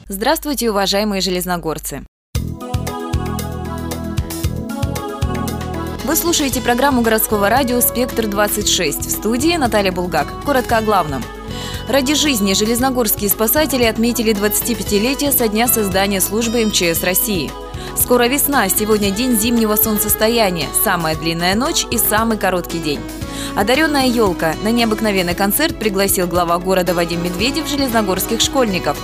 Здравствуйте, уважаемые железногорцы! Вы слушаете программу городского радио «Спектр-26». В студии Наталья Булгак. Коротко о главном. Ради жизни железногорские спасатели отметили 25-летие со дня создания службы МЧС России. Скоро весна, сегодня день зимнего солнцестояния, самая длинная ночь и самый короткий день. Одаренная елка. На необыкновенный концерт пригласил глава города Вадим Медведев железногорских школьников.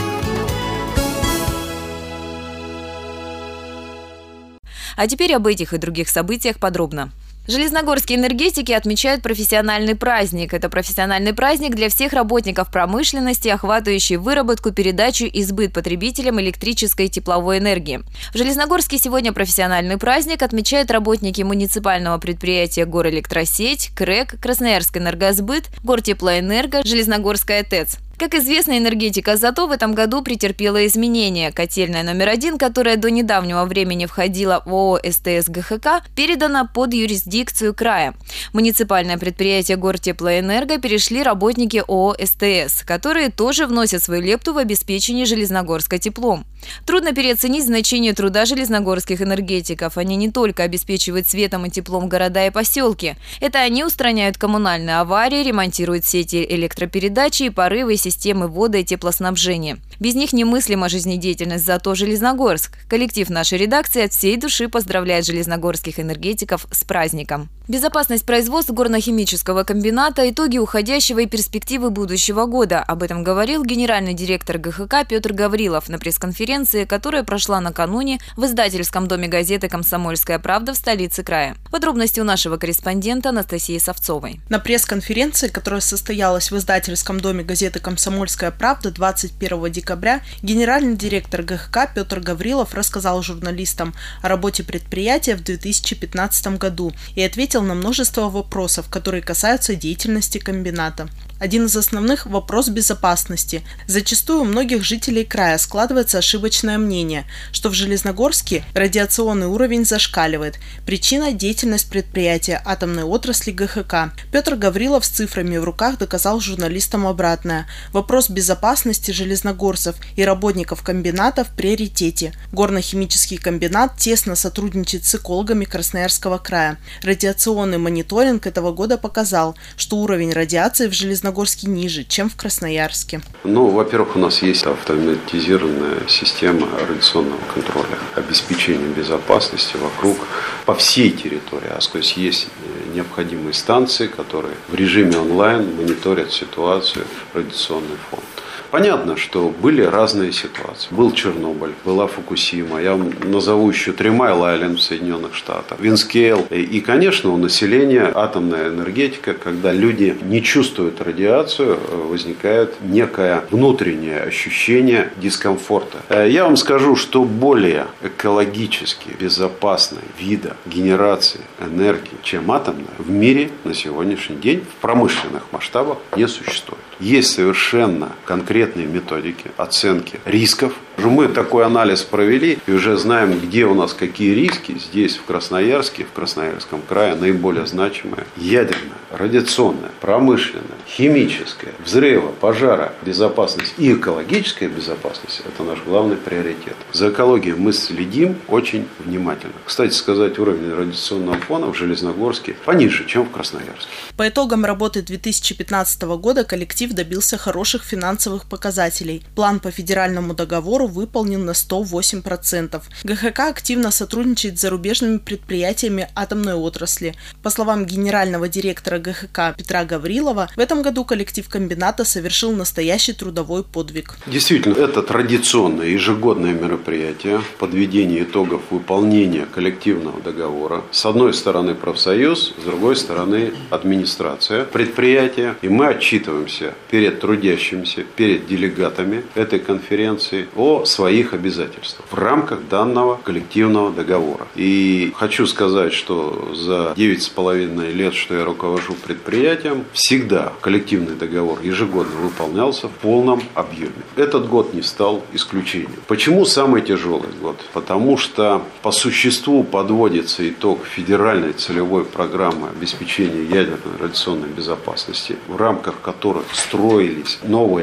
А теперь об этих и других событиях подробно. Железногорские энергетики отмечают профессиональный праздник. Это профессиональный праздник для всех работников промышленности, охватывающий выработку, передачу и сбыт потребителям электрической и тепловой энергии. В Железногорске сегодня профессиональный праздник отмечают работники муниципального предприятия «Горэлектросеть», КРЭК, Красноярск энергосбыт, Гортеплоэнерго, Железногорская ТЭЦ. Как известно, энергетика «Азото» в этом году претерпела изменения. Котельная номер 1, которая до недавнего времени входила в ООО «СТС ГХК», передана под юрисдикцию края. Муниципальное предприятие «Гортеплоэнерго» перешли работники ООО «СТС», которые тоже вносят свою лепту в обеспечение Железногорска теплом. Трудно переоценить значение труда железногорских энергетиков. Они не только обеспечивают светом и теплом города и поселки. Это они устраняют коммунальные аварии, ремонтируют сети электропередачи и порывы системы водо- и теплоснабжения. Без них немыслима жизнедеятельность ЗАТО Железногорск. Коллектив нашей редакции от всей души поздравляет железногорских энергетиков с праздником. Безопасность производства горно-химического комбината, итоги уходящего и перспективы будущего года. Об этом говорил генеральный директор ГХК Петр Гаврилов на пресс-конференции, которая прошла накануне в издательском доме газеты «Комсомольская правда» в столице края. Подробности у нашего корреспондента Анастасии Савцовой. На пресс-конференции, которая состоялась в издательском доме газеты «Комсомольская правда» 21 декабря, генеральный директор ГХК Петр Гаврилов рассказал журналистам о работе предприятия в 2015 году и ответил на множество вопросов, которые касаются деятельности комбината. Один из основных – вопрос безопасности. Зачастую у многих жителей края складывается ошибочное мнение, что в Железногорске радиационный уровень зашкаливает. Причина – деятельность предприятия атомной отрасли ГХК. Петр Гаврилов с цифрами в руках доказал журналистам обратное. Вопрос безопасности железногорцев и работников комбината в приоритете. Горно-химический комбинат тесно сотрудничает с экологами Красноярского края. Радиационный мониторинг этого года показал, что уровень радиации в Железногорске ниже, чем в Красноярске. Во-первых, у нас есть автоматизированная система радиационного контроля, обеспечения безопасности вокруг, по всей территории. То есть есть необходимые станции, которые в режиме онлайн мониторят ситуацию, радиационный фон. Понятно, что были разные ситуации. Был Чернобыль, была Фукусима, я вам назову еще 3 Майл-Айленд в Соединенных Штатах, Винскейл. И, конечно, у населения атомная энергетика, когда люди не чувствуют радиацию, возникает некое внутреннее ощущение дискомфорта. Я вам скажу, что более экологически безопасной вида генерации энергии, чем атомная, в мире на сегодняшний день в промышленных масштабах не существует. Есть совершенно конкретные методики оценки рисков. Мы такой анализ провели и уже знаем, где у нас какие риски. Здесь, в Красноярске, в Красноярском крае наиболее значимые: ядерная, радиационная, промышленная, химическая, взрыва, пожара, безопасность и экологическая безопасность – это наш главный приоритет. За экологией мы следим очень внимательно. Кстати сказать, уровень радиационного фона в Железногорске пониже, чем в Красноярске. По итогам работы 2015 года коллектив добился хороших финансовых показателей. План по федеральному договору выполнен на 108%. ГХК активно сотрудничает с зарубежными предприятиями атомной отрасли. По словам генерального директора ГХК Петра Гаврилова, в этом году коллектив комбината совершил настоящий трудовой подвиг. Действительно, это традиционное ежегодное мероприятие подведения итогов выполнения коллективного договора. С одной стороны профсоюз, с другой стороны администрация предприятия. И мы отчитываемся перед трудящимися, перед делегатами этой конференции о своих обязательствах в рамках данного коллективного договора. И хочу сказать, что за 9,5 лет, что я руковожу предприятием, всегда коллективный договор ежегодно выполнялся в полном объеме. Этот год не стал исключением. Почему самый тяжелый год? Потому что по существу подводится итог федеральной целевой программы обеспечения ядерной радиационной безопасности, в рамках которых строились новые объекты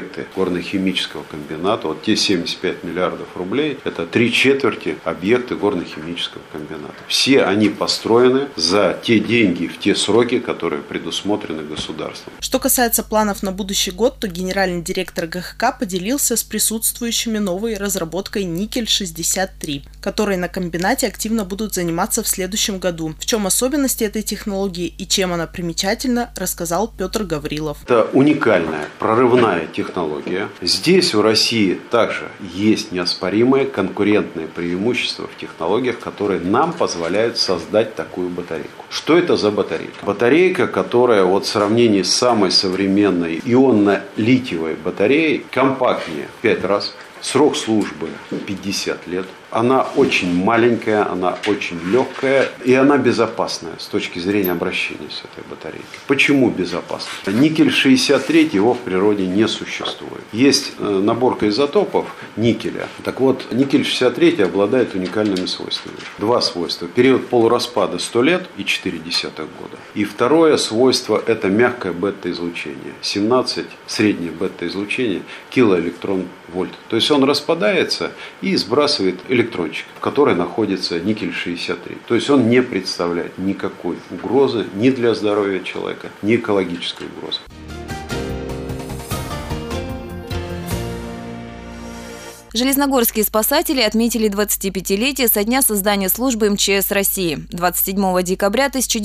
объекты горно-химического комбината. Вот те 75 миллиардов рублей – это 3/4 объекты горно-химического комбината. Все они построены за те деньги в те сроки, которые предусмотрены государством. Что касается планов на будущий год, то генеральный директор ГХК поделился с присутствующими новой разработкой «Никель-63», которой на комбинате активно будут заниматься в следующем году. В чем особенности этой технологии и чем она примечательна, рассказал Петр Гаврилов. Это уникальная, прорывная технология. Здесь в России также есть неоспоримое конкурентное преимущество в технологиях, которые нам позволяют создать такую батарейку. Что это за батарейка? Батарейка, которая в сравнении с самой современной ионно-литиевой батареей компактнее в 5 раз. Срок службы 50 лет. Она очень маленькая, она очень легкая и она безопасная с точки зрения обращения с этой батарейкой. Почему безопасна? Никель-63 его в природе не существует. Есть наборка изотопов никеля. Так вот, никель-63 обладает уникальными свойствами. 2 свойства. Период полураспада 100 лет и 0,4 года. И второе свойство – это мягкое бета-излучение. 17 среднее бета-излучение килоэлектрон-вольт. То есть он распадается и сбрасывает электрончик, в которой находится никель-63. То есть он не представляет никакой угрозы ни для здоровья человека, ни экологической угрозы. Железногорские спасатели отметили 25-летие со дня создания службы МЧС России. 27 декабря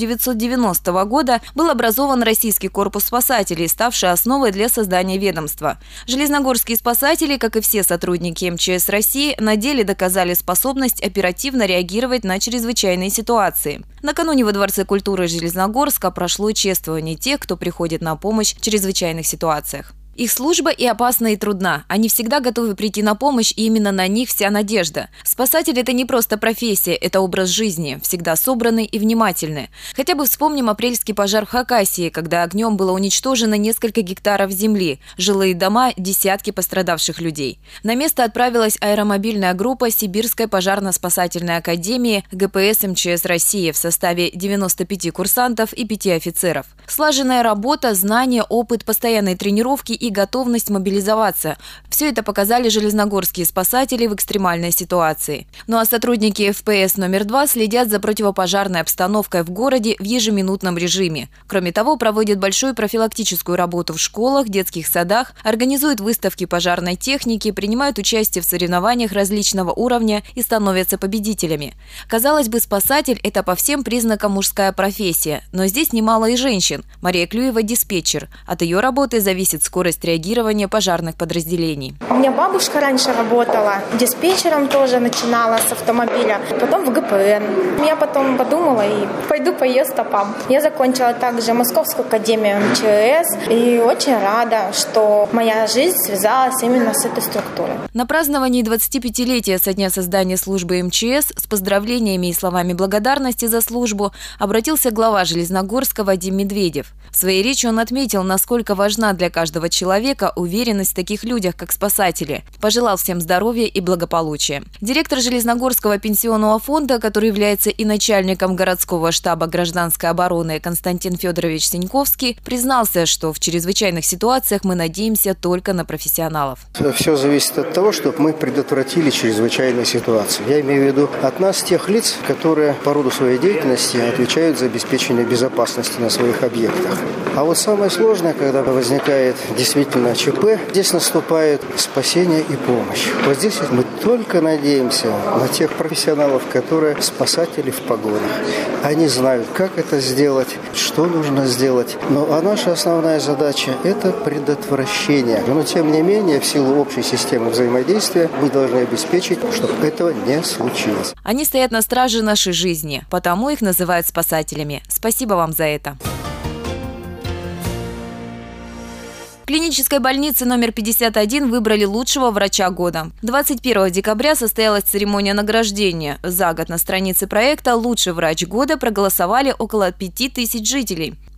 1990 года был образован Российский корпус спасателей, ставший основой для создания ведомства. Железногорские спасатели, как и все сотрудники МЧС России, на деле доказали способность оперативно реагировать на чрезвычайные ситуации. Накануне во Дворце культуры Железногорска прошло чествование тех, кто приходит на помощь в чрезвычайных ситуациях. Их служба и опасна, и трудна. Они всегда готовы прийти на помощь, и именно на них вся надежда. Спасатель – это не просто профессия, это образ жизни, всегда собранный и внимательный. Хотя бы вспомним апрельский пожар в Хакасии, когда огнем было уничтожено несколько гектаров земли, жилые дома, десятки пострадавших людей. На место отправилась аэромобильная группа Сибирской пожарно-спасательной академии ГПС МЧС России в составе 95 курсантов и 5 офицеров. Слаженная работа, знания, опыт, постоянные тренировки и готовность мобилизоваться – все это показали железногорские спасатели в экстремальной ситуации. Ну а сотрудники ФПС номер 2 следят за противопожарной обстановкой в городе в ежеминутном режиме. Кроме того, проводят большую профилактическую работу в школах, детских садах, организуют выставки пожарной техники, принимают участие в соревнованиях различного уровня и становятся победителями. Казалось бы, спасатель – это по всем признакам мужская профессия, но здесь немало и женщин. Мария Клюева – диспетчер. От ее работы зависит скорость реагирования пожарных подразделений. У меня бабушка раньше работала, диспетчером тоже начинала с автомобиля, потом в ГПН. Я потом подумала и пойду по ее стопам. Я закончила также Московскую академию МЧС и очень рада, что моя жизнь связалась именно с этой структурой. На праздновании 25-летия со дня создания службы МЧС с поздравлениями и словами благодарности за службу обратился глава Железногорска Вадим Медведев. В своей речи он отметил, насколько важна для каждого человека уверенность в таких людях, как спасатели. Пожелал всем здоровья и благополучия. Директор Железногорского пенсионного фонда, который является и начальником городского штаба гражданской обороны Константин Федорович Синьковский, признался, что в чрезвычайных ситуациях мы надеемся только на профессионалов. Все зависит от того, чтобы мы предотвратили чрезвычайные ситуации. Я имею в виду от нас, тех лиц, которые по роду своей деятельности отвечают за обеспечение безопасности на своих объектах. А вот самое сложное, когда возникает действительно ЧП, здесь наступает спасение и помощь. Вот здесь мы только надеемся на тех профессионалов, которые спасатели в погонах. Они знают, как это сделать, что нужно сделать. А наша основная задача – это предотвращение. Но тем не менее, в силу общей системы взаимодействия, мы должны обеспечить, чтобы этого не случилось. Они стоят на страже нашей жизни, потому их называют спасателями. Спасибо вам за это. В клинической больнице номер 51 выбрали лучшего врача года. 21 декабря состоялась церемония награждения. За год на странице проекта «Лучший врач года» проголосовали около 5000 жителей.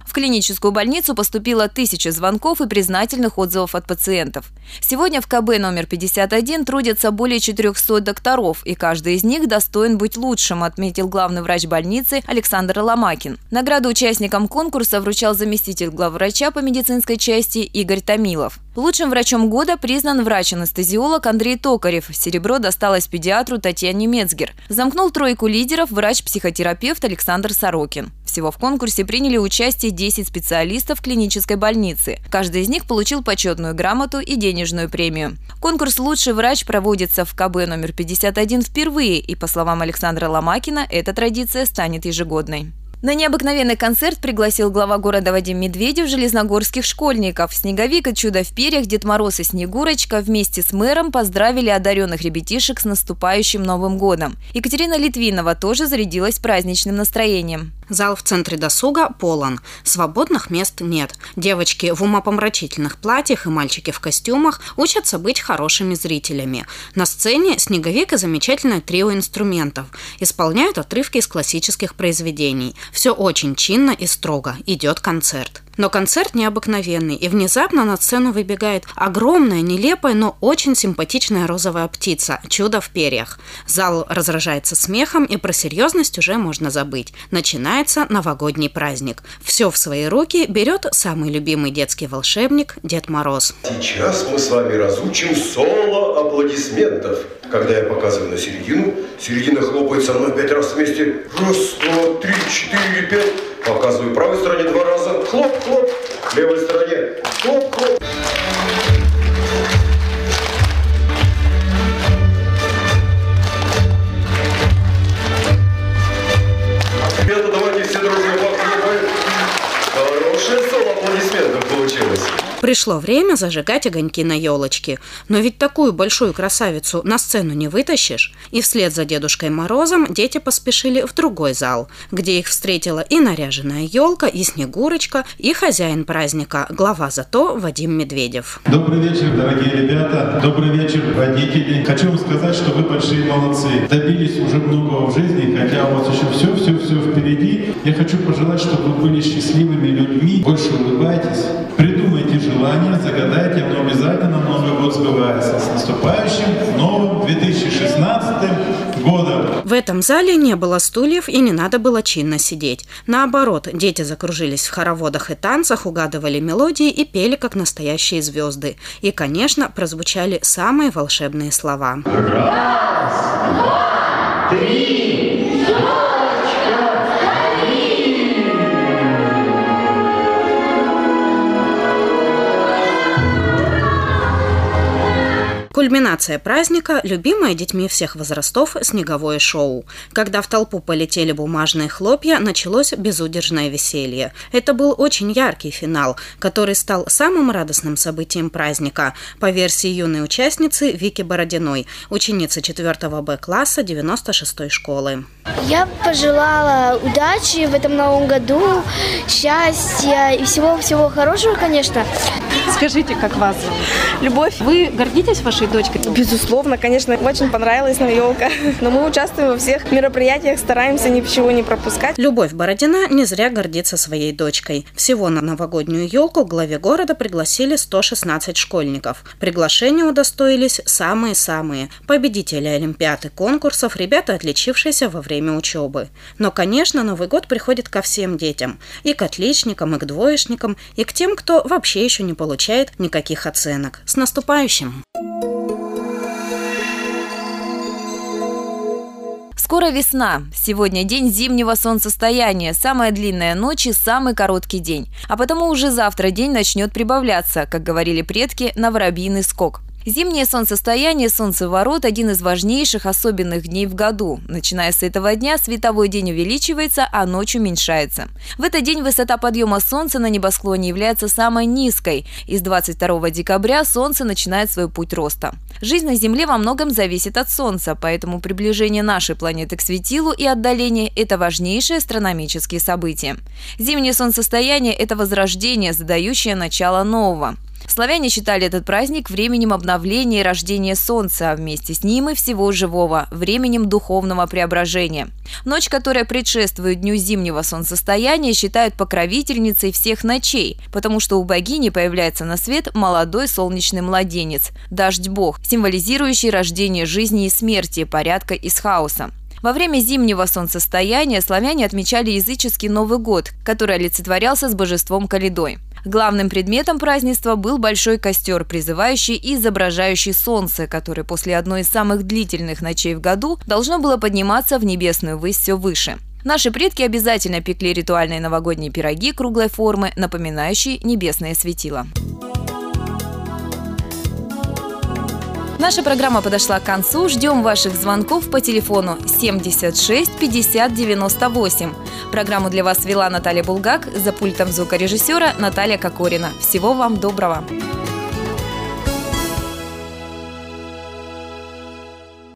В клиническую больницу поступило 1000 звонков и признательных отзывов от пациентов. Сегодня в КБ номер 51 трудятся более 400 докторов, и каждый из них достоин быть лучшим, отметил главный врач больницы Александр Ломакин. Награду участникам конкурса вручал заместитель главврача по медицинской части Игорь Томилов. Лучшим врачом года признан врач-анестезиолог Андрей Токарев. Серебро досталось педиатру Татьяне Мецгер. Замкнул тройку лидеров врач-психотерапевт Александр Сорокин. Всего в конкурсе приняли участие 10 специалистов клинической больницы. Каждый из них получил почетную грамоту и денежную премию. Конкурс «Лучший врач» проводится в КБ номер 51 впервые, и, по словам Александра Ломакина, эта традиция станет ежегодной. На необыкновенный концерт пригласил глава города Вадим Медведев железногорских школьников. Снеговик и чудо в перьях, Дед Мороз и Снегурочка вместе с мэром поздравили одаренных ребятишек с наступающим Новым годом. Екатерина Литвинова тоже зарядилась праздничным настроением. Зал в центре досуга полон. Свободных мест нет. Девочки в умопомрачительных платьях и мальчики в костюмах учатся быть хорошими зрителями. На сцене снеговик и замечательное трио инструментов. Исполняют отрывки из классических произведений. Все очень чинно и строго. Идет концерт. Но концерт необыкновенный, и внезапно на сцену выбегает огромная, нелепая, но очень симпатичная розовая птица – чудо в перьях. Зал разражается смехом, и про серьезность уже можно забыть. Начинается новогодний праздник. Все в свои руки берет самый любимый детский волшебник – Дед Мороз. Сейчас мы с вами разучим соло аплодисментов. Когда я показываю на середину, середина хлопает со мной 5 раз вместе. 1, 2, 3, 4, 5. Показываю правой стороне 2 раза. Хлоп, хлоп. Левой стороне. Хлоп, хлоп. Ребята, давайте все дружно похлопаем. Хорошее соло аплодисментов получилось. Пришло время зажигать огоньки на елочке. Но ведь такую большую красавицу на сцену не вытащишь. И вслед за Дедушкой Морозом дети поспешили в другой зал, где их встретила и наряженная елка, и Снегурочка, и хозяин праздника, глава ЗАТО Вадим Медведев. Добрый вечер, дорогие ребята. Добрый вечер, водители. Хочу вам сказать, что вы большие молодцы. Добились уже многого в жизни, хотя у вас еще все впереди. Я хочу пожелать, чтобы вы были счастливыми людьми. Больше улыбайтесь. Придумайте желание, загадайте, оно обязательно на Новый год сбывается. С наступающим новым 2016 годом! В этом зале не было стульев и не надо было чинно сидеть. Наоборот, дети закружились в хороводах и танцах, угадывали мелодии и пели, как настоящие звезды. И, конечно, прозвучали самые волшебные слова. 1, 2, 3! Кульминация праздника – любимое детьми всех возрастов снеговое шоу. Когда в толпу полетели бумажные хлопья, началось безудержное веселье. Это был очень яркий финал, который стал самым радостным событием праздника, по версии юной участницы Вики Бородиной, ученицы 4 Б-класса 96-й школы. Я пожелала удачи в этом новом году, счастья и всего-всего хорошего, конечно. Скажите, как вас зовут? Любовь. Вы гордитесь вашей дочкой? Безусловно, конечно, очень понравилась нам елка. Но мы участвуем во всех мероприятиях, стараемся ничего не пропускать. Любовь Бородина не зря гордится своей дочкой. Всего на новогоднюю елку к главе города пригласили 116 школьников. Приглашения удостоились самые-самые. Победители олимпиад и конкурсов, ребята, отличившиеся во время учебы. Но, конечно, Новый год приходит ко всем детям. И к отличникам, и к двоечникам, и к тем, кто вообще еще не получает никаких оценок. С наступающим! Скоро весна. Сегодня день зимнего солнцестояния. Самая длинная ночь и самый короткий день. А потому уже завтра день начнет прибавляться, как говорили предки, на воробьиный скок. Зимнее солнцестояние солнцеворот – один из важнейших особенных дней в году. Начиная с этого дня световой день увеличивается, а ночь уменьшается. В этот день высота подъема солнца на небосклоне является самой низкой. И с 22 декабря солнце начинает свой путь роста. Жизнь на Земле во многом зависит от солнца, поэтому приближение нашей планеты к светилу и отдаление – это важнейшие астрономические события. Зимнее солнцестояние – это возрождение, задающее начало нового. Славяне считали этот праздник временем обновления и рождения солнца, а вместе с ним и всего живого, временем духовного преображения. Ночь, которая предшествует дню зимнего солнцестояния, считают покровительницей всех ночей, потому что у богини появляется на свет молодой солнечный младенец – дождь-бог, символизирующий рождение жизни и смерти, порядка из хаоса. Во время зимнего солнцестояния славяне отмечали языческий Новый год, который олицетворялся с божеством Калидой. Главным предметом празднества был большой костер, призывающий и изображающий солнце, которое после одной из самых длительных ночей в году должно было подниматься в небесную высь все выше. Наши предки обязательно пекли ритуальные новогодние пироги круглой формы, напоминающие небесное светило. Наша программа подошла к концу. Ждем ваших звонков по телефону 76 50 98. Программу для вас вела Наталья Булгак, за пультом звукорежиссера Наталья Кокорина. Всего вам доброго!